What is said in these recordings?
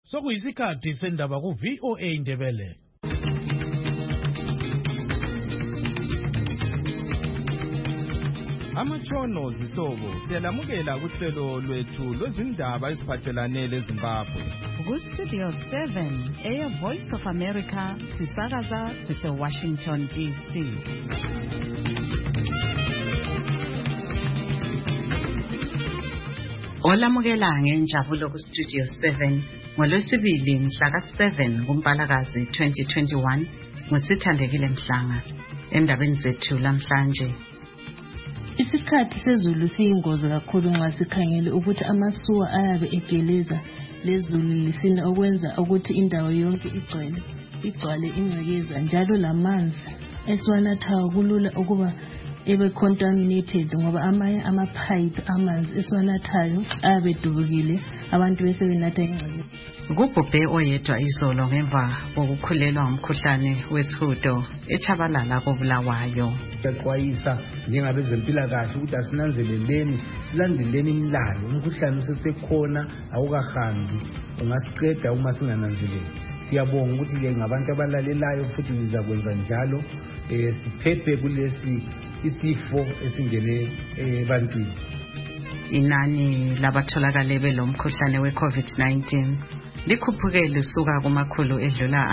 Sokuyisikhathi sendaba ku VOA Indebele. Amatshono zihlobo siyalamukela kuhlelo lwethu lwezindaba eziphathelane leZimbabwe. Ku-Studio 7 Air Voice of America sisakaza sise-Washington DC. Olamukela ngenjabulo ku-Studio 7 ngolwesibili mhla ka-7 kuMpalakazi 2021 ngusithandekile Mhlanga. Endabeni zethu lamhlanje, isikhathi sezulu siyingozi kakhulu nxa sikhangele ukuthi amasuwa ayabe egeleza lezulu lisina okwenza ukuthi indawo yonke igcwale ingcekeza, njalo lamanzi esiwanathayo kulula ukuba ebe contaminated ngoba amanye amapipe amanzi esiwanathayo ayabe edubukile, abantu bese benatha ingcekeza. Kubhubhe oyedwa izolo ngemva kokukhulelwa ngumkhuhlane wesihudo eChabalala koBulawayo. Siyaxwayisa njengabezempilakahle ukuthi silandeleni imilalo. Umkhuhlane usesekhona, awukahambi, ungasiqeda uma singananzeleli. Siyabonga ukuthi ngabantu abalalelayo futhi nizakwenza njalo, siphephe kulesi isifo esingene ebantwini. Inani labatholakale belomkhuhlane we-COVID-19 likhuphuke lisuka kumakhulu edlula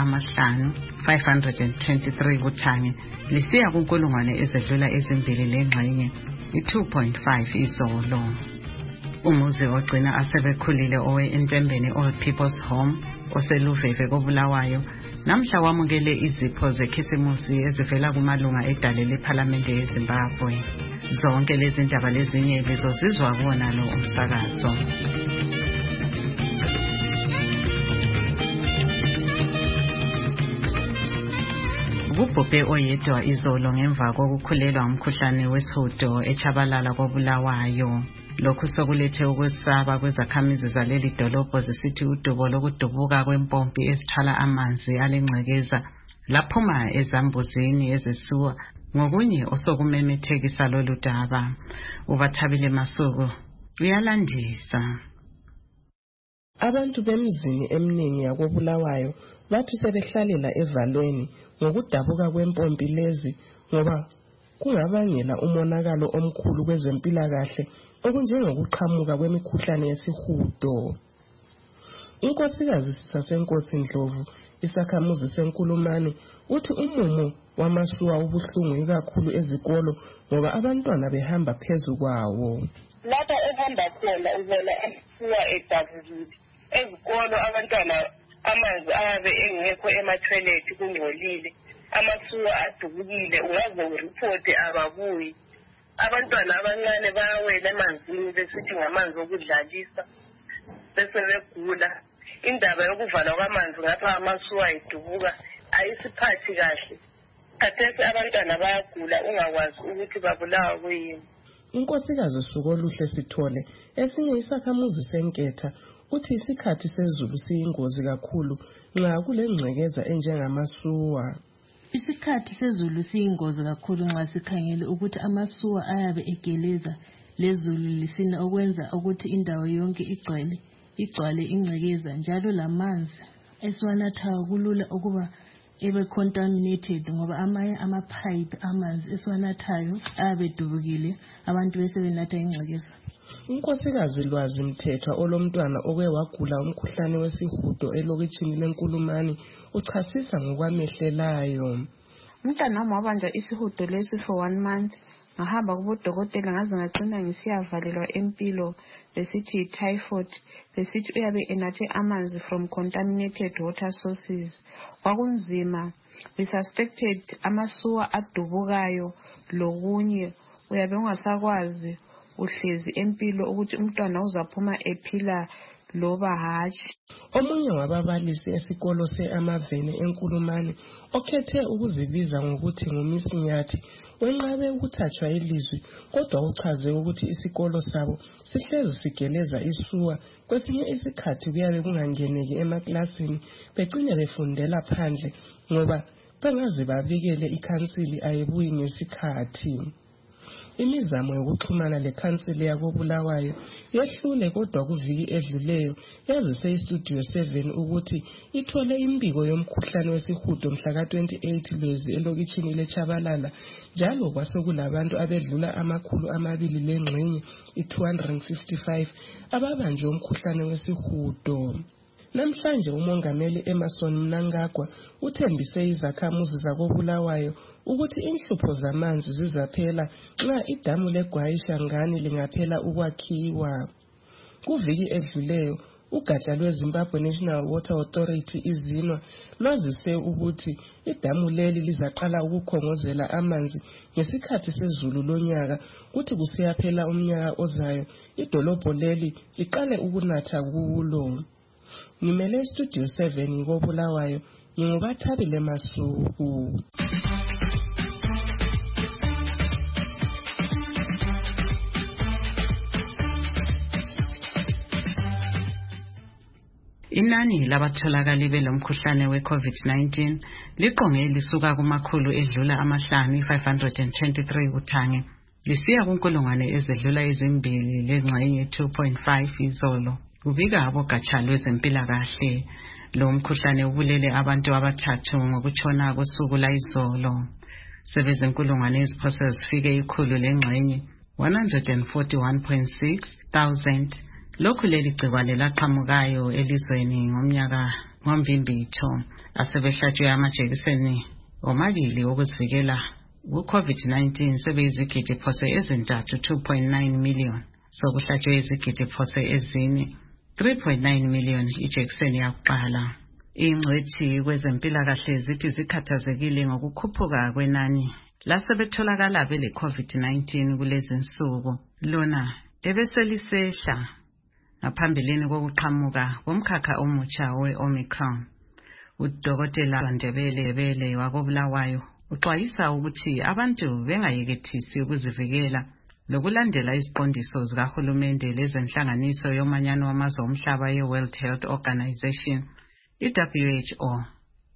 523 kuThange lisiya kunkulungwane ezedlula ezimbili lengxenye, 2.5 izolo. Umuzi ogcina asebekhulile owe-Entembeni Old People's Home oseluveve koBulawayo namhla wamukele izipho zekhisimusi ezivela kumalunga edale lePhalamende yeZimbabwe. Zonke lezi ndaba lezinye lizozizwa kuwona lo umsakazo. Kubhubhe oyedwa izolo ngemva kokukhulelwa ngumkhuhlane wesihudo eChabalala koBulawayo. Lokhu sokulethe ukwesaba kwezakhamizi zaleli dolobho zisithi udubo lokudubuka kwempompi ezithwala amanzi alengcekeza laphuma ezambuzini ezisuwa ngokunye osokumemethekisa lolu daba. Ubathabile Masuku uyalandisa. Abantu bemizini eminingi yakoBulawayo bathi sebehlalela evalweni ngokudabuka kwempompi lezi ngoba kungabangela umonakalo omkhulu kwezempilakahle okunjengokuqhamuka kwemikhuhlane yesihudo. Unkosikazi saseNkosi Ndlovu, isakhamuzi seNkulumane, uthi umumo wamasuwa ubuhlungu kakhulu ezikolo ngoba abantwana behamba phezu kwawo. Lapha ehamba khona ubona amasuwa edabukile. Ezikolo abantwana amanzi ayabe engekho ema-toilet kungcolile. Amasuwa adubukile, ungaze uripoti ababuyi. Abantwana abancane bayawela emanzini besithi ngamanzi okudlalisa bese begula. Indaba yokuvalwa kwamanzi ngapha amasuwa edubuka ayisiphathi kahle. Khathesi abantwana bayagula ungakwazi ukuthi babulawa kuyini. Unkosikazi Sukoluhle Sithole, esinye isakhamuzi seNketha, uthi isikhathi sezulu siyingozi kakhulu nxa kulengcekeza enjengamasuwa. Isikhathi sezulu siyingozi kakhulu nxa sikhangele ukuthi amasuwa ayabe egeleza lezulu lisina okwenza ukuthi indawo yonke igcwale ingcekeza, njalo lamanzi esiwanathayo kulula ukuba ebe contaminated ngoba amanye amapipe amanzi esiwanathayo ayabe edubukile, abantu bese benatha ingcekeza. Unkosikazi Lwazi Mthethwa olomntwana oke wagula umkhuhlane wesihudo elokitshini leNkulumane uchasisa ngokwamehlelayo. Umntwana wami wabanjwa isihudo lesi for 1 month. Ngahamba kubodokotela ngaze ngacina ngisiyavalelwa empilo besithi typhoid, besithi uyabe enathe amanzi from contaminated water sources. Kwakunzima. We suspected amasuwa adubukayo lokunye uyabe ungasakwazi uhlezi empilo ukuthi umntwana uzaphuma ephila loba hatshi. Omunye wababalisi esikolo seAmavene eNkulumane okhethe ukuzibiza ngokuthi nguMisinyathi wenqabe ukuthathwa ilizwi, kodwa uchaze ukuthi isikolo sabo sihlezi sigeleza isuwa. Kwesinye isikhathi kuyabe kungangeneki emaklasini, begcine befundela phandle ngoba bengaze babikele ikhansili ayibuyi ngesikhathi. imizamo yokuxhumana lekhansili yakoBulawayo yehlule kodwa kuviki edluleyo yazise iStudio 7 ukuthi ithole imbiko yomkhuhlane wesihudo mhla ka-28 Lwezi elokitshini leChabalala njalo kwasekulabantu abedlula 200 i-255 ababanjwe umkhuhlane wesihudo. Namhlanje umongameli Emmerson Mnangagwa uthembise izakhamuzi zakoBulawayo ukuthi inhlupho zamanzi zizaphela nxa idamu leGwayi Shangani lingaphela ukwakhiwa. Kuviki edluleyo ugatsha lweZimbabwe National Water Authority izinwa lwazise ukuthi idamu leli lizaqala ukukhongozela amanzi ngesikhathi sezulu lonyaka kuthi kusiyaphela umnyaka ozayo idolobho leli liqale ukunatha kulo. Ngimele iStudio 7 ngikoBulawayo nginguBathabile Masuku. Inani labatholakali belomkhuhlane we-COVID-19 liqonge lisuka kumakhulu edlula 523 kuthange lisiya kunkulungwane ezedlula ezimbili lengxenye 2.5 izolo. Kubika abogatsha lwezempilakahle lo mkhuhlane ubulele abantu abathathu ngokutshona kosuku layizolo. Sebezinkulungwane eziphose zifike ikhulu lengxenye 141.6 thousand. Lokhu leli gcikwane laqhamukayo elizweni ngomnyaka ngomvimbitho asebehlatshwe amajekiseni omabili okuzivikela ku-COVID-19 sebeyizigidi phose ezintathu 2.9 million sokuhlatshwe izigidi phose ezine 3.9 million ijekiseni yakuqala. Ingcwethi kwezempilakahle zithi zikhathazekile ngokukhuphuka kwenani lasebetholakala bele COVID-19 kulezi nsuku lona ebeselisehla ngaphambilini kokuqhamuka komkhakha omutsha we-Omicron. Udokotela Ndebele wakoBulawayo uxwayisa ukuthi abantu bengayekethisi ukuzivikela lokulandela iziqondiso zikahulumende lezenhlanganiso yomanyano wamazwe omhlaba ye-World Health Organization i-WHO.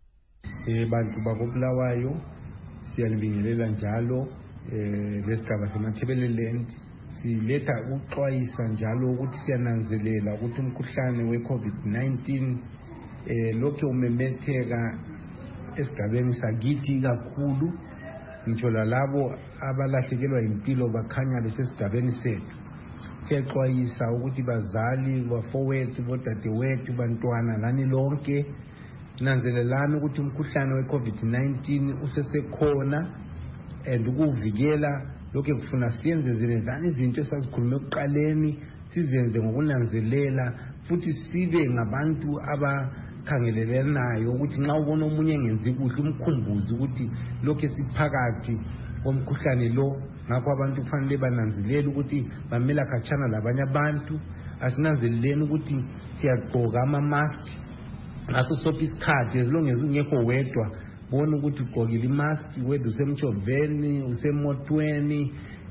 Bantu bakoBulawayo siyalibingelela njalo lesigaba seMathebeleland siletha ukuxwayisa njalo ukuthi siyananzelela ukuthi umkhuhlane we-COVID-19 lokho umemetheka esigabeni sakithi kakhulu ngitsho lalabo abalahlekelwa impilo bakhanya besesigabeni sethu. Siyaxwayisa ukuthi bazali bafowethu bodadewethu bantwana lani lonke nanzelelani ukuthi umkhuhlane we-COVID-19 usesekhona and ukuvikela lokho kufuna siyenze zilezana izinto esazikhulume ekuqaleni sizenze ngokunanzelela futhi sibe ngabantu abakhangelelanayo ukuthi nxa ubona omunye engenzi kuhle umkhumbuze ukuthi lokho esiphakathi komkhuhlane lo. Ngakho abantu kufanele bananzelele ukuthi bamela khatshana labanye abantu. Asinanzeleleni ukuthi siyagqoka ama-mask ngaso sonke isikhathi as long as ungekho wedwa bona ukuthi ugqokile imask whether usemtshoveni usemotweni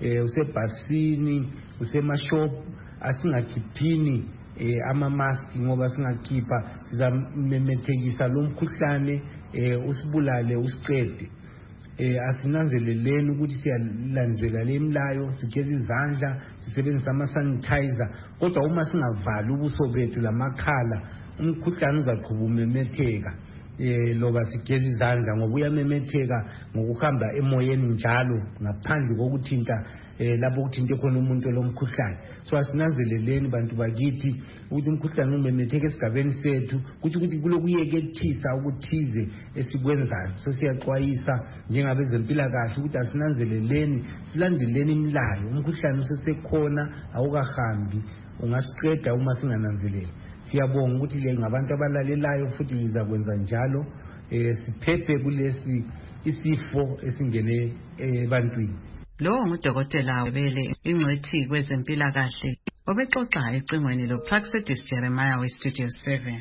usebhasini usemashop asingakhiphini ama-mask ngoba singakhipha sizamemethekisa lo mkhuhlane usibulale usiqede. Asinanzeleleni ukuthi siyalandzela le milayo sigeze izandla sisebenzisa ama-sanitizer kodwa uma singavali ubuso bethu lamakhala umkhuhlane uzaqhubeka umemetheka. Loba sigeze izandla ngoba uyamemetheka ngokuhamba emoyeni njalo ngaphandle kokuthinta lapho kuthinte khona umuntu lomkhuhlane. So asinanzeleleni bantu bakithi ukuthi umkhuhlane umemetheka esigabeni sethu ukuthi kulokuyekethisa ukuthize esikwenzayo. So siyaxwayisa njengabezempilakahle ukuthi asinanzeleleni silandeleni imilayo. Umkhuhlane usesekhona awukahambi ungasiqeda uma singananzeleli. Siyabonga ukuthi le ngabantu abalalelayo futhi ngizakwenza njalo siphephe kulesi isifo esingene ebantwini. Lo ngudokotela Ndebele ingcwethi kwezempilakahle obexoxa ecingweni loPlaxidis Jeremiah weStudio 7.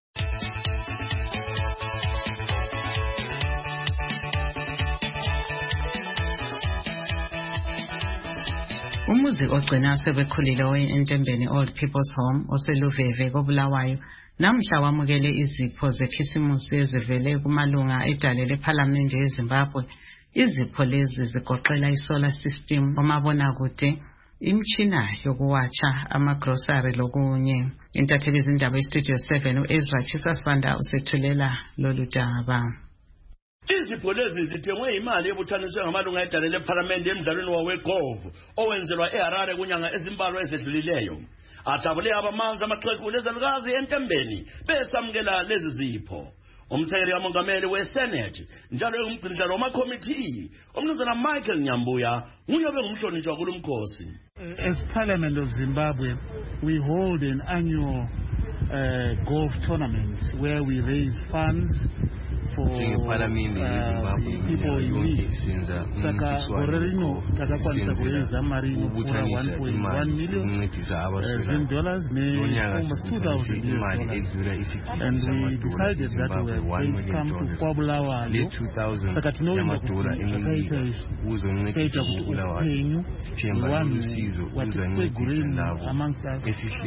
Umuzi ogcina sebekhulile oweNtembeni Old People's Home oseluveve koBulawayo namhla wamukele izipho zekhisimusi ezivele kumalunga edale lePhalamende eZimbabwe Izipho lezi zigoqela isolar system, omabonakude, imchina yokuwatsha, amagrocery lokunye. Intatheli izindaba eStudio 7 uEzra Chisasibanda usethulela lolu daba. Izipho lezi zithengwe imali ebuthaniswe ngamalunga edale lePhalamende emdlalweni wawegolf owenzelwa eHarare kunyanga ezimbalwa ezedlulileyo. Ajabule abamanzi amaxhegu lezalukazi entembeni besamukela lezi zipho. Umsekeli kamongameli weSenate njalo engumgcinisihlalo wamakomiti umnumzana Michael Nyambuya nguye ngumhlonishwa kulumkhosi. As Parliament of Zimbabwe, we hold an annual golf tournament where we raise funds for people in need. Saka gorerino takakwanisa kuweza marino kura 1.1 million dollars almost $2,000, and we decided that we were going to come to Kwabulawayo. Saka tinoenda kuti kaita kuti upenyu hwevanhu watikwegureni amongst us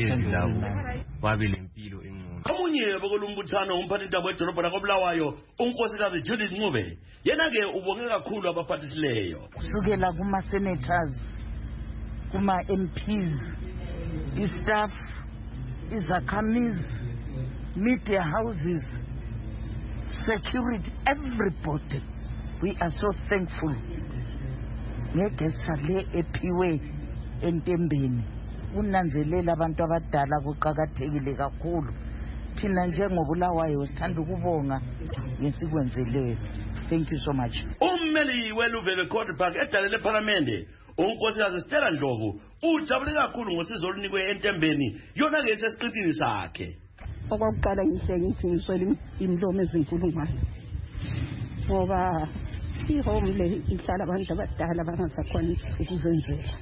Omunye bokulumbuthano umphathintaba wedolobha lakoBulawayo unkosikazi Judith Ncube yena ke ubonge kakhulu abaphathisileyo kusukela kuma senators, kuma MPs, istaff, izakhamizi, media houses, security, everybody. We are so thankful. Ngegesa le ephiwe entembeni unanzelela abantu abadala kuqhakathekile kakhulu. Thina njengobulawayo sithanda ukubonga ngesikwenzeleyo. Thank you so much. Ummeli weLuveve Court Park edale lePhalamende unkosikazi Stella Ndlovu ujabule kakhulu ngosizo olunikwe entembeni yona ke sesiqithini sakhe. Okokuqala ngihle ngiswele imlomo ezinkulungwane ngoba ihome le ihlala abantu abadala abangasakhwanisi ukuzenzela,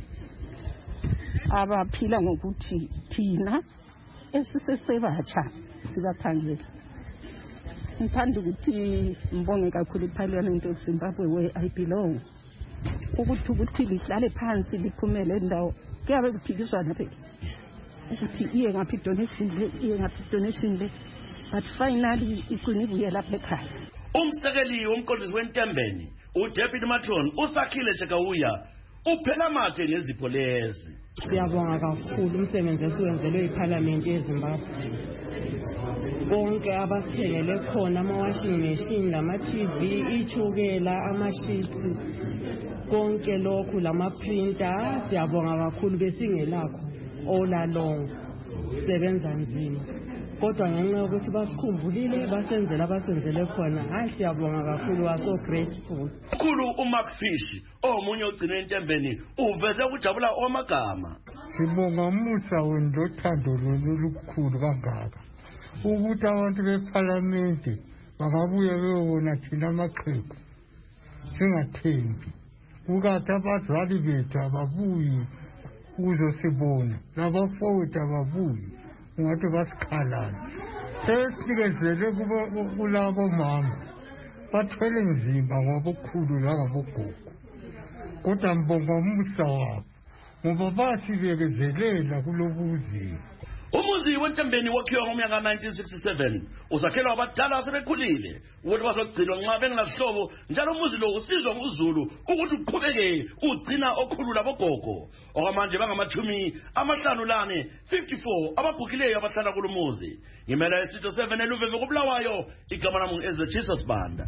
abaphila ngokuthi thina esisesebatsha sibaphangela. Ngithanda ukuthi mbonge kakhulu iParliament of Zimbabwe where I belong ukuthi lihlale phansi liphumele endawo kuyabe kuphikiswana phela ukuthi iye ngaphi donation le but finally iqine ibuye lapha ekhaya. Umsekeli womqondisi wentembeni uDebbie Matron usakhile Chekawuya uphela mathe ngezipho lezi. Siyabonga kakhulu umsebenzi esiwenzelwe iParliament yeZimbabwe. Bonke abasithengele khona ama-washing machine, lama-TV, ichukela, ama-sheets, konke lokhu lama-printer. Siyabonga kakhulu besingelakho all along sebenza nzima. Kodwa ngenxa yokuthi basikhumbulile basenzele khona, hayi siyabonga kakhulu, we are so grateful. Kakhulu uMark Fish omunye ogcine entembeni uveze ukujabula omagama. Sibonga umusa wendothando lolukhulu kangaka ukuthi abantu bePhalamende bangabuye beyobona thina amaqhegu singathembi, ukade abazali bethu ababuyi ukuzosibona, nabafowethu ababuyi ungathi basikhalala. Esinikezele kulabo mama bathwele nzima ngobukhulu langabogogo, kodwa mbonga umusa wabo ngoba basibekezelela kulobuzima. Umuzi wentembeni wakhiwa ngomnyaka 1967 usakhelwa abadala asebekhulile ukuthi bazogcinwa nxa bengasihlobo, njalo umuzi lo usizwa nguZulu ukuthi uqhubeke ugcina okhulula bogogo okwamanje bangama-54 ababhukileyo abahlala kulo muzi. Ngimela iStudio 7 eLuveve koBulawayo, igama lami ngu-Ezra Chisasibanda.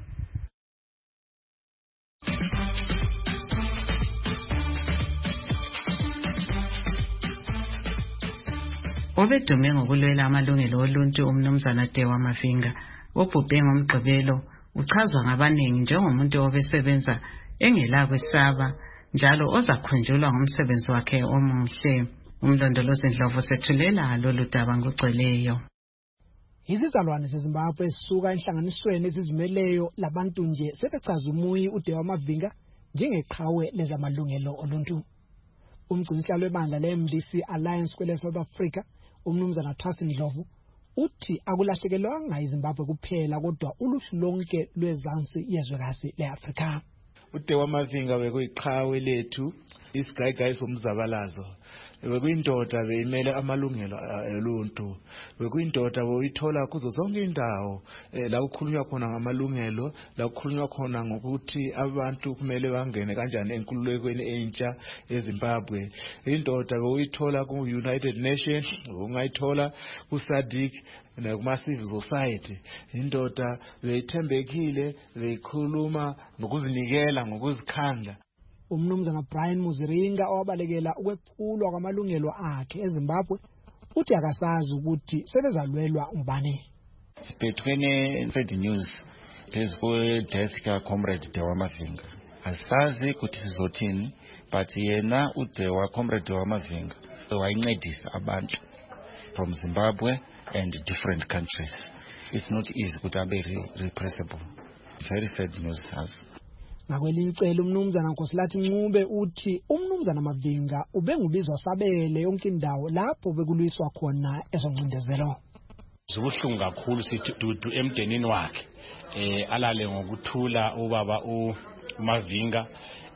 Obedume ngokulwela amalungelo oluntu umnumzana Dewa Mavinga obhubhe ngomgqibelo uchazwa ngabaningi njengomuntu obesebenza engela kwesaba njalo ozakhunjulwa ngomsebenzi wakhe omuhle. Umlondolozi Ndlovu sethulela lolu daba ngogcweleyo. Izizalwane zeZimbabwe sisuka enhlanganisweni ezizimeleyo labantu nje sebechaza umuyi uDewa Mavinga njengeqhawe lezamalungelo oluntu. Umgcinisihlalo webandla leMDC Alliance kwele South Africa umnumzana Trust Ndlovu uthi akulahlekelwanga iZimbabwe kuphela kodwa uluhlu lonke lwezansi yezwekazi leAfrika. uDewa Mavinga bekuyiqhawe lethu, isigayigayi somzabalazo. bekuyindoda beyimele amalungelo oluntu, bekuyindoda boyithola kuzo zonke indawo la kukhulunywa khona ngamalungelo, la kukhulunywa khona ngokuthi abantu kumele bangene kanjani enkululekweni entsha eZimbabwe. Indoda boyithola ku-United Nations, ungayithola ku-SADC nakuma-civil society. Indoda beyithembekile, beyikhuluma ngokuzinikela, ngokuzikhandla. Umnumzana Brian Muziringa owabalekela ukwephulwa kwamalungelo akhe eZimbabwe uthi akasazi ukuthi sebezalwelwa ngubani. Sibhethwene sad news phezu kwe-death ka-comrade Dewa Mavinga. Asazi ukuthi sizothini, but yena uDewa, comrade Dewa Mavinga, wayincedisa abantu from Zimbabwe and different countries. It's not easy ukuthi abe repressible. Very sad news has. Ngakwelinye icele umnumzana Nkosilathi Ncube uthi umnumzana Mavinga ubengubizwa sabele yonke indawo lapho bekulwiswa khona ezoncindezelo. Zibuhlungu kakhulu sithi dudu emdenini wakhe alale ngokuthula ubaba uMavinga.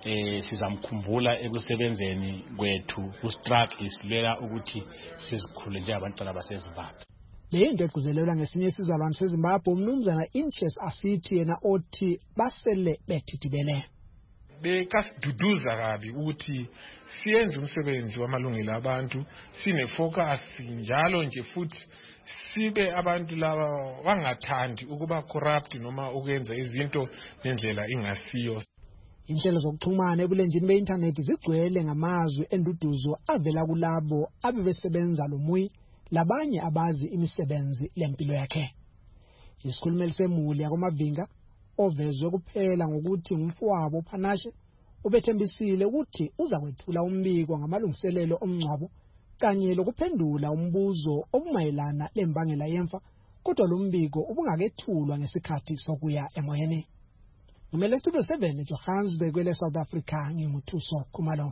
Sizamkhumbula ekusebenzeni kwethu ku-struggle isilwela ukuthi sizikhule njengabantwana baseZimbabwe. Le nto egcizelelwa ngesinye isizalwane seZimbabwe umnumzana Interest Asithi yena othi basele bethithibele. Bekasiduduza kabi ukuthi siyenze umsebenzi wamalungelo abantu, sine-focus njalo nje futhi sibe abantu laba bangathandi ukuba corrupt noma ukwenza izinto ngendlela ingasiyo. Inhlelo zokuxhumana ebulenjini be-internet zigcwele ngamazwi enduduzo avela kulabo abebesebenza lomuyi labanye abazi imisebenzi lempilo yakhe. Isikhulumeli semuli yakoMavinga ovezwe kuphela ngokuthi ngumfowabo uPhanashe ubethembisile ukuthi uza kwethula umbiko ngamalungiselelo omngcwabo kanye lokuphendula umbuzo obumayelana lembangela yemfa, kodwa lo mbiko ubungakethulwa ngesikhathi sokuya emoyeni. Ngimele Studio 7 Johannesburg kwele South Africa nginguthuso Khumalo.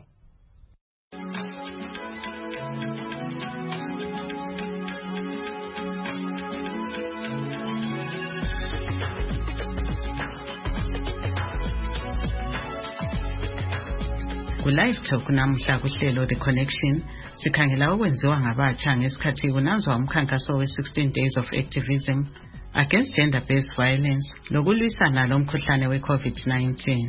Live talk namhla kuhlelo The Connection sikhangela okwenziwa ngabatsha ngesikhathi kunanzwa umkhankaso we-16 days of activism against gender-based violence lokulwisana lomkhuhlane we-COVID-19.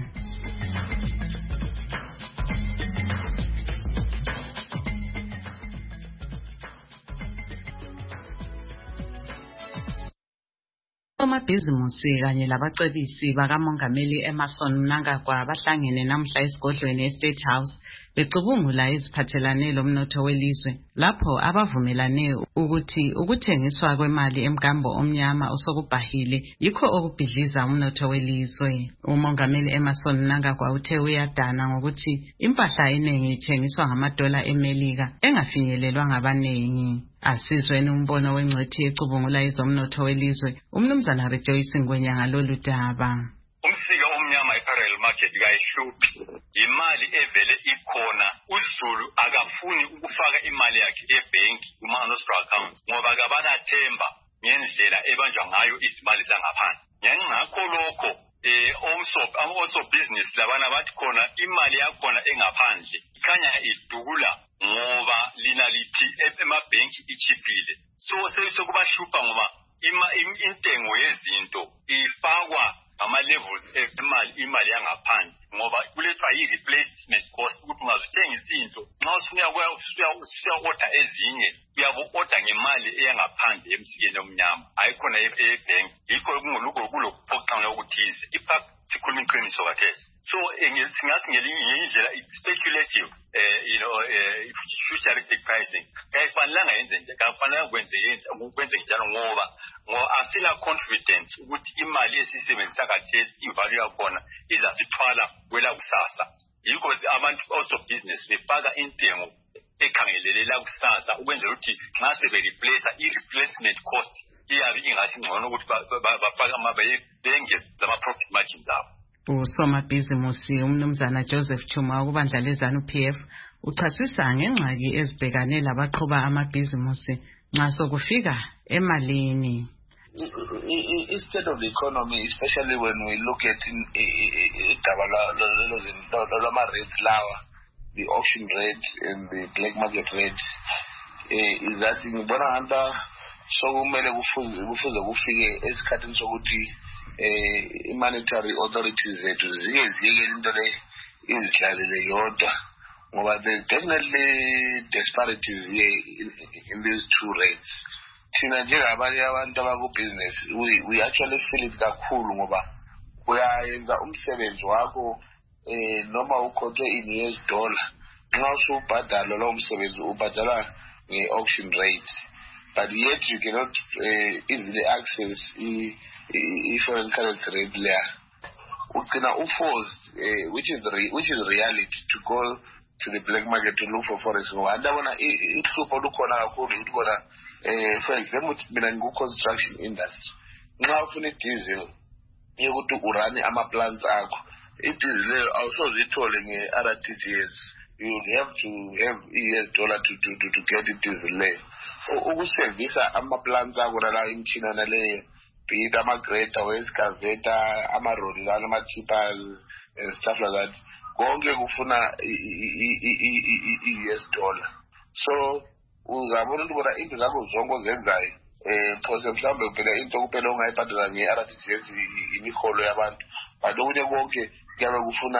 Amabhizimusi kanye labacebisi bakamongameli Emmerson Mnangagwa bahlangene namhla esigodlweni eState House becubungula iziphathelane lomnotho welizwe lapho abavumelane ukuthi ukuthengiswa kwemali emgambo omnyama osokubhahile yikho okubhidliza umnotho welizwe. Umongameli Emmerson Mnangagwa uthe uyadana ngokuthi impahla eningi ithengiswa ngamadola eMelika engafinyelelwa ngabanengi. Asizweni umbono wengcethi ecubungula izomnotho welizwe umnumzana Rejoice Ngwenya ngalolu daba. Umsika omnyama e-parallel market kayihluphi, imali evele ikhona. uZulu akafuni ukufaka imali yakhe ebhenki kuma-nostro account ngoba kabanathemba ngendlela ebanjwa ngayo izimali zangaphandle. Ngakho lokho also business labana bathi khona imali yakhona engaphandle ikhanya idula ngoba lina lithi emabhenki ichiphile. So sekubashupha ngoba intengo yezinto ifakwa ama-levels imali yangaphandle ngoba kulethwa i-replacement cost ukuthi ungazithengisa into nxa usuya-order ezinye uyabo-order ngemali eyangaphandle emsikeni omnyama ayikhona ebhenki. Yikho kulokuphoxana okuthize sikhuluma iqiniso kathesi. So singathi ngelinye indlela speculative futuristic pricing kayifanelanga yenze nje, kafanelanga kwenze njalo ngoba asila confidence ukuthi imali esiyisebenzisa kathesi ivalue yakhona izasithwala kwela kusasa. Yikho abantu also business befaka intengo ekhangelelela kusasa ukwenzela ukuthi nxa sebe-replace i-replacement cost iyabe ingasi ngcono ukuthi bafake bengeza ama-profit margins abo. Usomabhizimusi umnumzana Joseph Chuma ukubandla lezanu PF uchasisa ngengxaki ezibhekane labaqhuba amabhizimusi nxa sokufika emalini. Instead of the economy, especially when we look at lama-rates lawa, the auction rate and the black market rate is that ngibona hamba sokumele kufuze kufike esikhathini sokuthi monetary authorities zethu ziyekele into le izidlalele yodwa ngoba there's definitely disparities here in these two rates. Thina njengabanye abantu abaku-business we actually feel it kakhulu ngoba uyayenza umsebenzi wakho noma ukhokhwe in US dollar nxa usubhadala lowo msebenzi ubhadala nge-auction rate, but yet you cannot easily access i-foreign currency rate there. Ugcina uforced which is reality to go to the black market to look for forex ngoba andabona ihlupho lukhona kakhulu ikhona for example mina ngiku-construction industry nxa ufuna i-diesel yokuthi urane ama-plants akho i-diesel leyo awusozithole nge-RTGS. You have to have US dollar to get i-diesel leyo ukusevisa ama-plants akho nala imchina naleyo be it ama-grader or-excavator ama-roli lana ama-tippers and stuff like that konke kufuna i-US dollar. So uzabona ukuthi bona into zakho zonke ozenzayo phose mhlawumbe kuphela into kuphela ongayibhadala nge-RTGS imiholo yabantu, but okunye konke kuyabe kufuna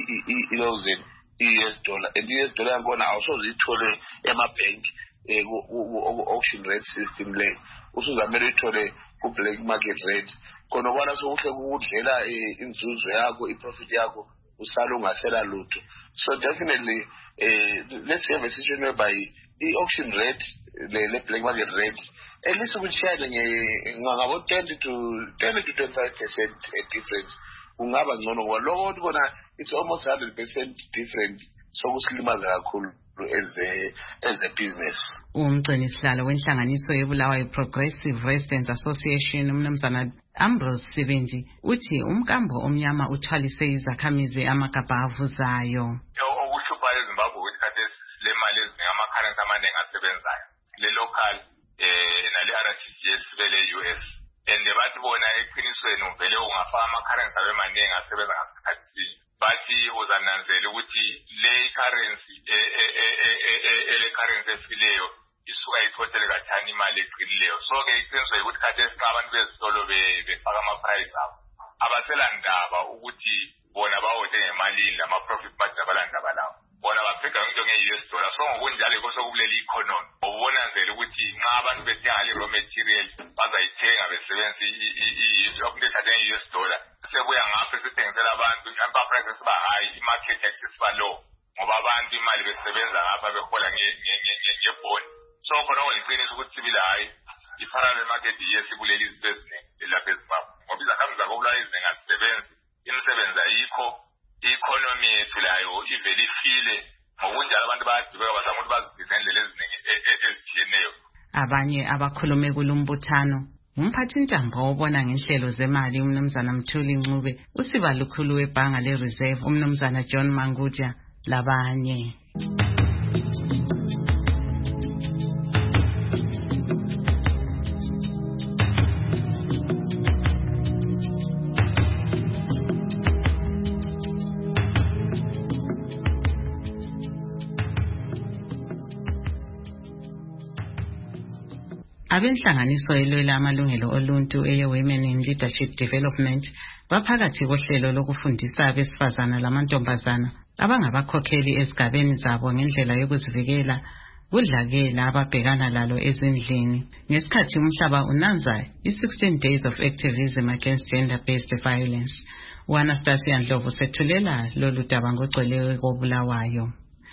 i-US dollar, and i-US dollar yakhona awusozithole emabhenki ku-auction rate system le usuzamele uyithole ku-black market rate khona kwana sokuhle kukudlela inzuzo yakho i-profit yakho usala ungasela lutho. So definitely let's have a situation whereby i-auction rate le black market rate at least ukushayela ngabo 10 to 25% difference kungaba ngcono ngoba lokho ukuthi bona it's almost 100% different sokusilimaza kakhulu as a business. Umgcinisihlalo wenhlanganiso yebulawayo Progressive Residents Association umnumzana Ambrose Sibenji uthi umkambo omnyama uthwalise izakhamizi amagabha avuzayo. Okuhlupha eZimbabwe ukuthi kade le mali ezingama-currency amaningi asebenzayo le local nale RTGS bele US, and bathi bona eqinisweni uvele ungafaka ama-currency abemaningi asebenza ngasikhathi sinye, bathi uzananzela ukuthi le currency currency efileyo isuka ithothele kathani imali eqinileyo. So-ke iqiniswe ukuthi kade abantu bezitolo befaka ama-price abo abaselandaba ukuthi bona bawote ngemalini lama-profit margin abalandaba lawo bona baphiga into nge-US dollar. So ngokunjalo yikho sokubulela i-economy ubonanzela ukuthi nxa abantu bethenga le raw material bazayithenga besebenzisa okunto esathe nge-US dollar sebuya ngapho esithengisela abantu ama-prices ba high, i-market access ba low ngoba abantu imali besebenza ngapha behola nge-bond. So khona okuliqiniso ukuthi sibile hayi i-parallel market yesibuleli izinto eziningi lapha eZimbabwe ngoba izakhamizi zakobulawayo eziningi azisebenzi, imisebenzi ayikho, i-economy yethu layo ivele ifile ngokunjalo abantu bayadubeka bazama ukuthi bazibhize ngendlela eziningi ezitshiyeneyo. Abanye abakhulume kulumbuthano umphathintambo obona ngenhlelo zemali umnumzana Mthuli Ncube, usiba lukhulu webhanga le-Reserve umnumzana John Manguja labanye. Abenhlanganiso elwela amalungelo oluntu eye-Women in Leadership Development baphakathi kohlelo lokufundisa abesifazana lamantombazana abangabakhokheli ezigabeni zabo ngendlela yokuzivikela kudlakela ababhekana lalo ezindlini ngesikhathi umhlaba unanza i-16 days of activism against gender-based violence. U-Anastasia Ndlovu sethulela lolu daba ngogcweleyo koBulawayo.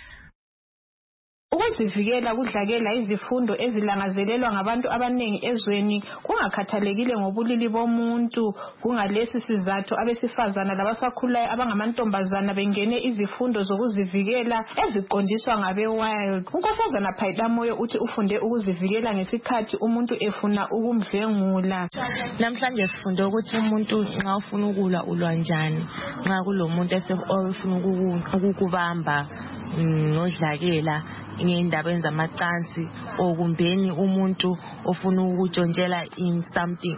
Ukuzivikela kudlakela izifundo ezilangazelelwa ngabantu abanengi ezweni kungakhathalekile ngobulili bomuntu. Kungalesi sizathu abesifazana labasakhulayo abangamantombazana bengene izifundo zokuzivikela eziqondiswa ngabe-Wild. Unkosazana Phayitamoyo uthi ufunde ukuzivikela ngesikhathi umuntu efuna ukumdlwengula. Namhlanje sifunde ukuthi umuntu nxa ufuna ukulwa ulwa njani nxa kulomuntu ofuna ukukubamba ngodlakela ngendaba zamacansi okumbeni umuntu ofuna ukutshontshela in something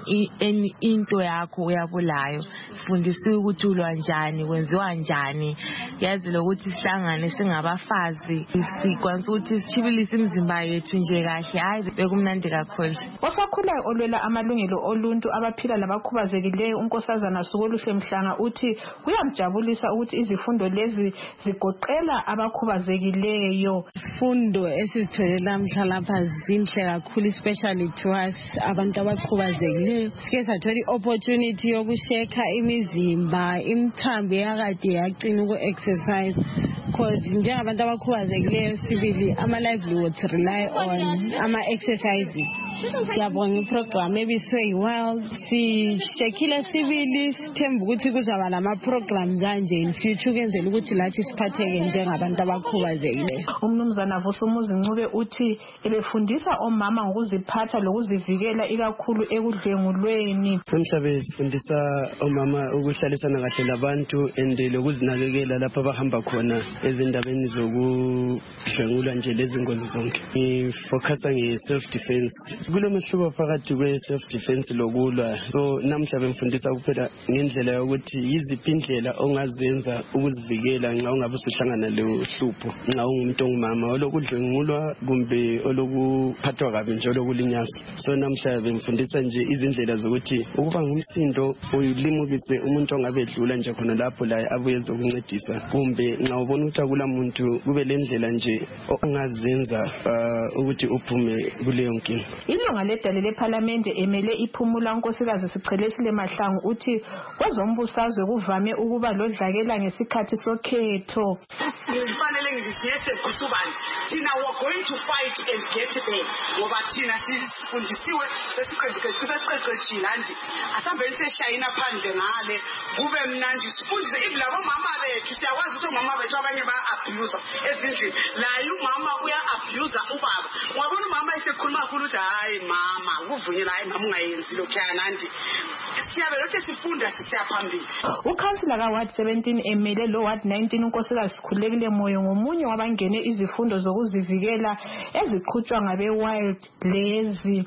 into yakho uyabulayo. Sifundisiwe ukuthi ulwa njani, kwenziwa njani. Yazi lokuthi sihlangane singabafazi sikwanisa ukuthi sichibilise imizimba yethu nje kahle. Hayi bekumnandi kakhulu. Osakhulayo olwela amalungelo oluntu abaphila labakhubazekileyo uNkosazana Sukoluhle Mhlanga uthi kuyamjabulisa ukuthi izifundo lezi zigoqela abakhubazekileyo. Isifundo esizitholela namhla lapha zinhle kakhulu, especially to us abantu abakhubazekileyo. Sike sathola i-opportunity yokusheka imizimba, imthambo yakade yaqina uku-exercise because njengabantu abakhubazekileyo sibili ama-livelihood rely on ama-exercises. Siyabonga iprogram ebiswe yiWorld, sishekile sibili sithemba ukuthi kuzaba lama-programs anje in future ukwenzela ukuthi lathi siphatheke njengabantu abakhubazekileyo. Umnumzana Vusumuzi Ncube uthi ebefundisa omama ngokuziphatha lokuzivikela ikakhulu ekudlwengulweni. Umhlabe sifundisa omama ukuhlalisana kahle labantu lokuzinakekela lapha abahamba khona ezindabeni zokudlwengula nje lezi ngozi zonke. Ngifocusa nge-self defense. Kulomehluko phakathi kwe-self defense lokulwa. So namhla bemfundisa kuphela ngendlela yokuthi yiziphi indlela ongazenza ukuzivikela nxa ungabe usuhlangana lohlupho nxa ungumuntu ongumama olokudlwengulwa kumbe olokuphathwa kabi nje olokulinyazwa. So namhla bemfundisa nje izindlela zokuthi ukuba ngumsindo ulimukise umuntu ongabe edlula nje khona lapho la abuye ezokuncedisa, kumbe nxa ubona ukuthi akula muntu kube lendlela nje ongazenza ukuthi uphume kuleyo nkinga. Ilunga ledale lePhalamende emele iphumula uNkosikazi Sichelesile Mahlangu uthi kwezombusazwe kuvame ukuba lodlakela ngesikhathi sokhetho. Kufanele ngiziyese kusubani thina we are going to fight and get there ngoba thina sifundisiwe sesiqeqeshile andi asambeni seshayina phandle ngale kube mnandi sifundise ibulabo mama bethu siyakwazi ukuthi mama bethu abanye ba abuse ezindlini la umama uya abuse ubaba ngabona umama esekhuluma kakhulu ukuthi hayi mama kuvunyela hayi mama ungayenzi lokhana andi siyabe lokho sifunda sisiyaphambili. Ukhansila kaWard 17 emele lo Ward 19 uNkosikazi Sikhulekile Moyo ngomunye wabangene izifundo zokuzivikela eziqhutshwa ngabe-Wild lezi.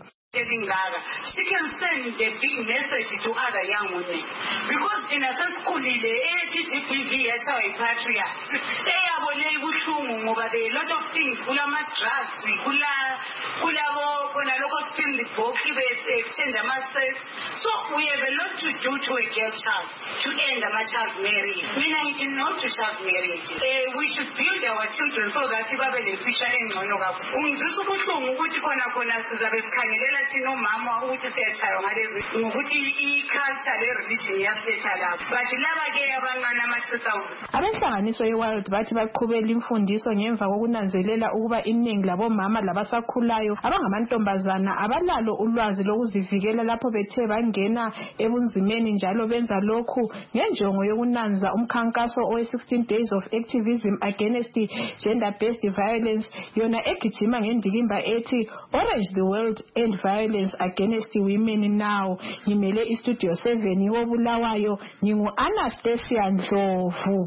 She can send the big message to other young women because in a school GDPV patria ngoba there are a lot of things drugs spin the book exchange so we have a lot to do to a girl child to end child marriage not to child marriage we should build our children so that babe le future engcono kakhulu ungizisa ubuhlungu ukuthi khona sizabe sikhangelela no mama ukuthi siyachaywa ngalezi ngokuthi i-culture le-religion yasetha lapho but laba-ke abancane ama-2000. Abenhlanganiso ye-Wild bathi baqhubela imfundiso ngemva kokunanzelela ukuba iningi labomama labasakhulayo abangamantombazana abalalo ulwazi lokuzivikela lapho bethe bangena ebunzimeni njalo benza lokhu ngenjongo yokunanza umkhankaso owe-16 days of activism against gender-based violence yona egijima ngendikimba ethi Orange the World and Violence against women now. Ngimele istudio 7 wobulawayo ngingu Anastasia Ndlovu.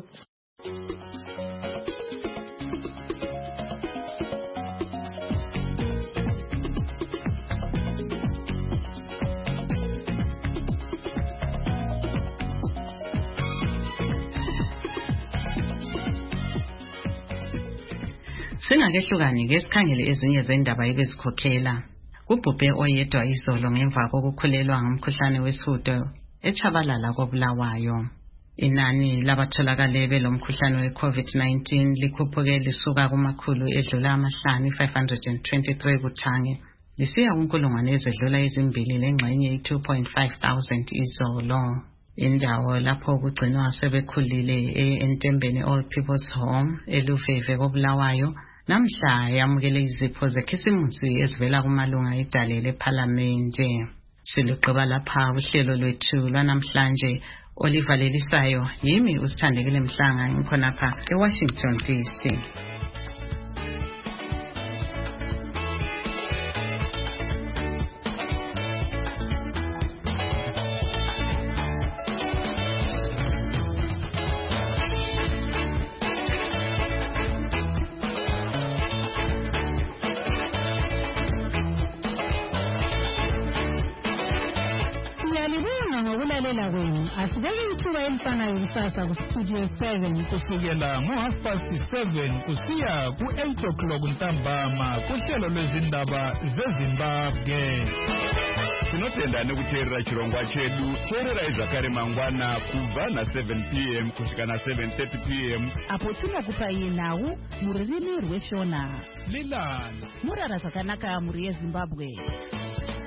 Singakehlukani ngesikhangele ezinye zendaba ebezikhokhela. Kubhubhe oyedwa izolo ngemva kokukhulelwa ngomkhuhlane wesihudo eChabalala koBulawayo. Inani labatholakale belomkhuhlane we-COVID-19 likhuphuke lisuka kumakhulu edlula 523 kuThange lisiya kunkulungwane ezedlula ezimbili lengxenye 2,500 izolo. Indawo lapho kugcinwa sebekhulile eNtembeni All People's Home eLuveve koBulawayo namhla yamukele izipho zekhisimusi ezivela kumalunga edale lePhalamende. Siluqaba lapha uhlelo lwethu lwanamhlanje olivalelisayo yimi uSithandekile Mhlanga ngikhonapha eWashington DC. Sibonga ngokulalela kwenu. Asibeke ithuba elifanayo kusasa ku-Studio 7 kusukela ngo-7:30 kusiya ku-8 o'clock ntambama kuhlelo lwezindaba zeZimbabwe. Tinotenda nekuteerera chirongwa chedu. Teerera izvakare mangwana kubva na7 p.m. kusvika na7:30 p.m. apo tinokupai nhau mururimi rweshona. Lilani murara zvakanaka muri yeZimbabwe.